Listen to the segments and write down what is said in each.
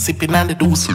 Sipping on the deuce.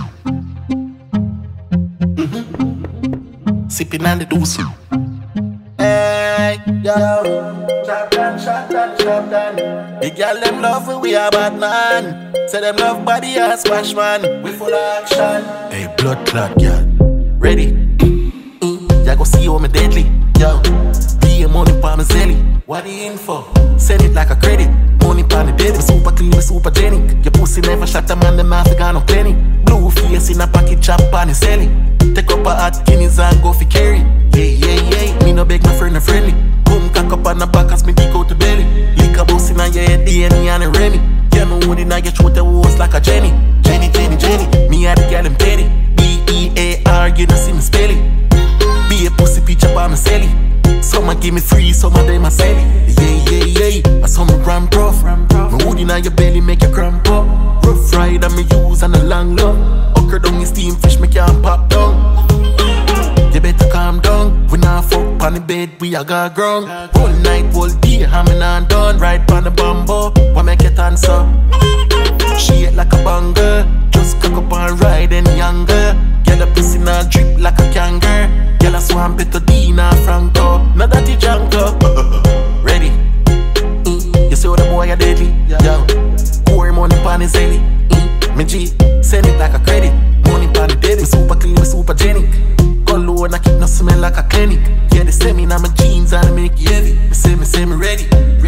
Sipping on the deuce. Hey, yo. Shot done. The girl them love we a bad man. Say them love body and smash man. We full of action. Hey, blood clot girl. Ready? Ya go see how me deadly. Yo, be a money pa me zelly. What the info? Send it like a credit. Money pa me dead. Me super clean, me super genic. Your pussy never shot a man, them half got no plenty. Blue face in a pocket chop and he sell it. Take up a hot guineas and go fi carry. Yeah. Me no beg my friend or friendly. Come cock up on the back as me dig out the belly. Lick a boss in a your head, DNA and a Remy. You know what in a your throat, the worst like a Jenny. Jenny. Me a the girl them petty. B-E-A-R, you don't see me spell it. Be a pussy pitch up on me celly. Some a give me free, some of them a sell it. Yeah. I saw me ramp rough. Me hood inna your belly make you cramp up. Rough ride and me use and a long love. Ocker down your steam fish me can't pop down. You better calm down. We not fuck on the bed, we a got ground. Whole night, whole day, hamming and done. Ride on the bamboo, what make it answer? She hit like a banger. Just cock up and ride any younger. Get a pussy now drip like a kangaroo. Girl a swamp it to Dina Franco. Now that he janko. Ready? You see how the boy a deadly? Yo, pour money pan his belly. Me G, send it like a credit. Money pan the dead, me super clean, me super genic. Go low and I keep no smell like a clinic. Yeah, they send me now my jeans and I make it heavy. Me say me ready.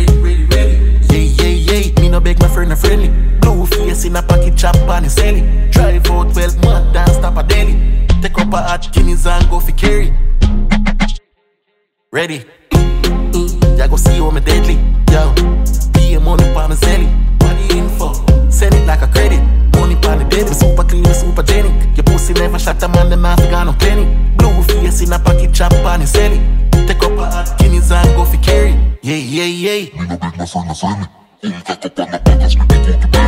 Yeah. Me no beg my friend or friendly. Blue face in a pocket chop and his belly. Drive out 12 months, dance stop a daily. Take up a hot guineas and go fi carry. Ready? Ya go see how me deadly. Yo, be a money pa me zelly. What the info? Send it like a credit. Money pa the dead, me super clean, me super genic. Your pussy never shot a man, them half got no plenty. Blue face in a pocket chop and his belly. Take up a hot guineas and go fi carry. Yeah. Me no beg my friend or friendly. Come cock up on the back as me dig out the belly.